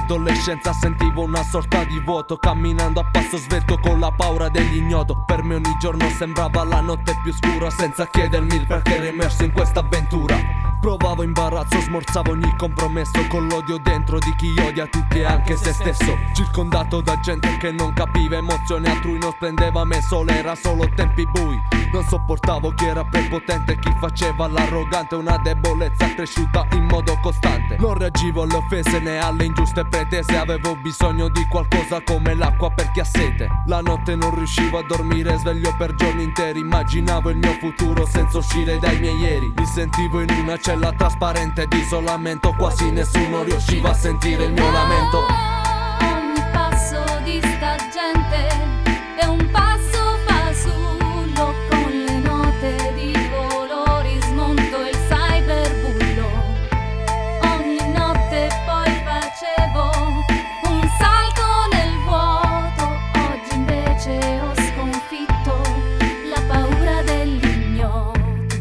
Nell'adolescenza sentivo una sorta di vuoto, camminando a passo svelto con la paura dell'ignoto. Per me ogni giorno sembrava la notte più scura, senza chiedermi il perché ero immerso in questa avventura. Provavo imbarazzo, smorzavo ogni compromesso, con l'odio dentro di chi odia tutti e anche se stesso. Circondato da gente che non capiva emozioni altrui, non splendeva me solo, era solo tempi bui. Non sopportavo chi era prepotente, chi faceva l'arrogante, una debolezza cresciuta in modo costante. Non reagivo alle offese né alle ingiuste pretese, avevo bisogno di qualcosa come l'acqua per chi ha sete. La notte non riuscivo a dormire, sveglio per giorni interi, immaginavo il mio futuro senza uscire dai miei ieri. Mi sentivo in una cella trasparente di isolamento, quasi nessuno riusciva a sentire il mio lamento. Ogni passo di sta gente è un passo fasullo, con le note di colori smonto il cyberbullo. Ogni notte poi facevo un salto nel vuoto, oggi invece ho sconfitto la paura dell'ignoto.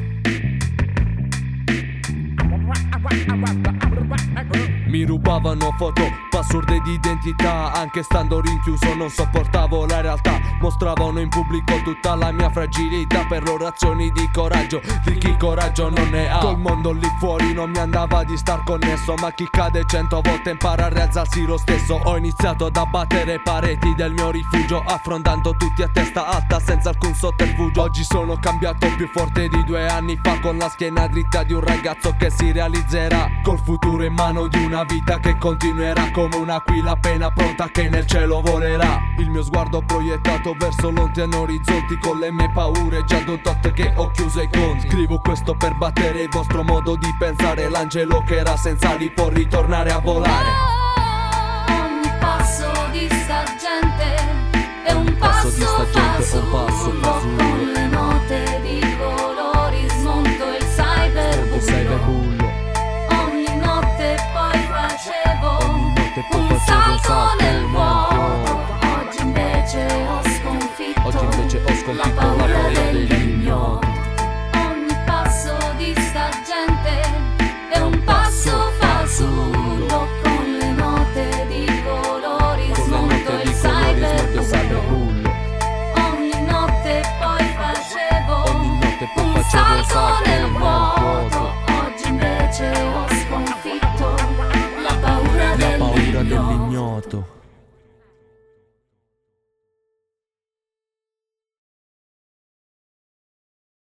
Mi rubavano foto, password di identità, anche stando rinchiuso non sopportavo la realtà. Mostravano in pubblico tutta la mia fragilità, per loro azioni di coraggio, di chi coraggio non ne ha. Col mondo lì fuori non mi andava di star connesso, ma chi cade 100 volte impara a rialzarsi lo stesso. Ho iniziato ad abbattere pareti del mio rifugio, affrontando tutti a testa alta senza alcun sotterfugio. Oggi sono cambiato più forte di 2 anni fa, con la schiena dritta di un ragazzo che si realizzerà, col futuro in mano di una vita che continuerà, come un'aquila appena pronta che nel cielo volerà. Il mio sguardo proiettato verso lontani orizzonti, con le mie paure già d'un tot che ho chiuso i conti. Scrivo questo per battere il vostro modo di pensare, l'angelo che era senza ali può ritornare a volare. Ogni passo di sta gente è un passo fasullo, con le note di colori smonto il cyberbullo. Ogni notte poi facevo un salto nel vuoto, oggi invece ho sconfitto la paura dell'ignoto. Ogni passo di sta gente è un passo fasullo, con le note di colori smonto il cyberbullo. Ogni notte poi facevo un salto nel vuoto, oggi invece ho sconfitto la paura dell'ignoto.